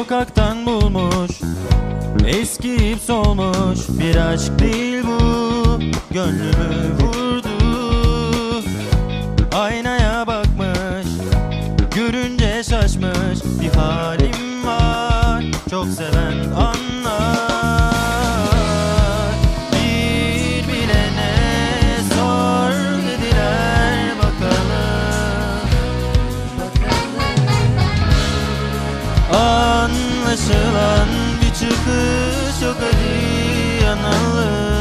Sokaktan bulmuş, eskiyip solmuş bir aşk değil bu. Gönlümü vurdu, aynaya bakmış, görünce şaşmış. Bir halim var, çok seven anlar. Bir bilene sor dediler bakalım. Anlaşılan bir çıkış yok, hadi yanalım.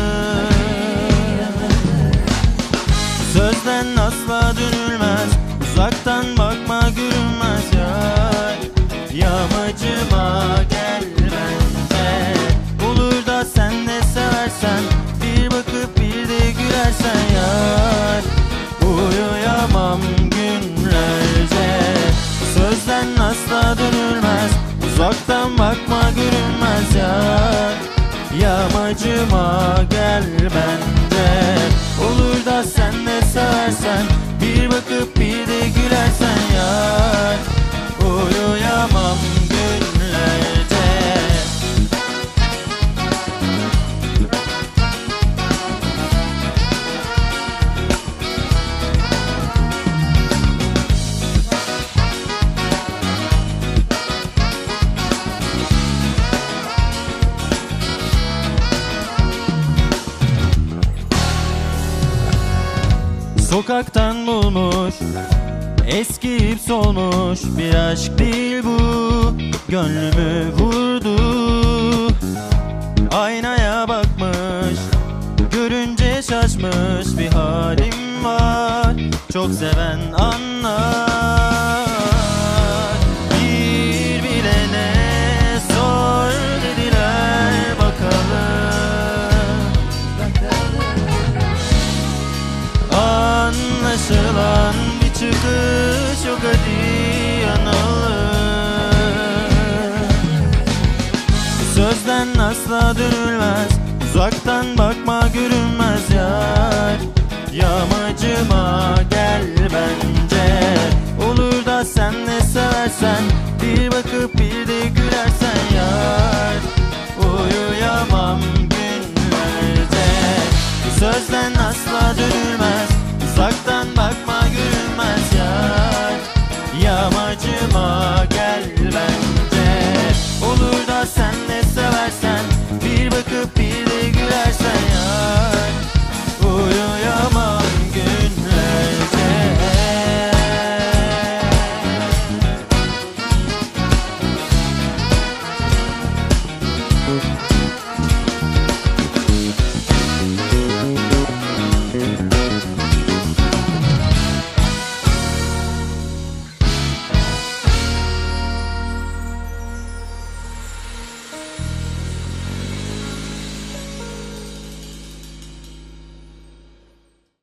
Sözden asla dönülmez, uzaktan bakma görünmez yar. Yamacıma gel bence, olur da sen de seversen, bir bakıp bir de gülersen yar. Uyuyamam günlerce, sözden asla dönülmez, uzaktan bakma görünmez yar. Yamacıma gel bence, olur da sen de seversen, bir bakıp bir de gülersen yar. Uyuyamam günlerce. Sokaktan bulmuş, eskiyip solmuş bir aşk değil bu. Gönlümü vurdu, aynaya bakmış, görünce şaşmış. Bir halim var, çok seven anlar. Bir bilene sor dediler bakalım. Anlaşılan bir çıkış yok, hadi yanalım. Sözden asla dönülmez, uzaktan bakma görünmez yar. Yamacıma gel bence, olur da sen de seversen, bir bakıp bir de gülersen yar. Uyuyamam günlerce, sözden asla dönülmez, uzaktan bakma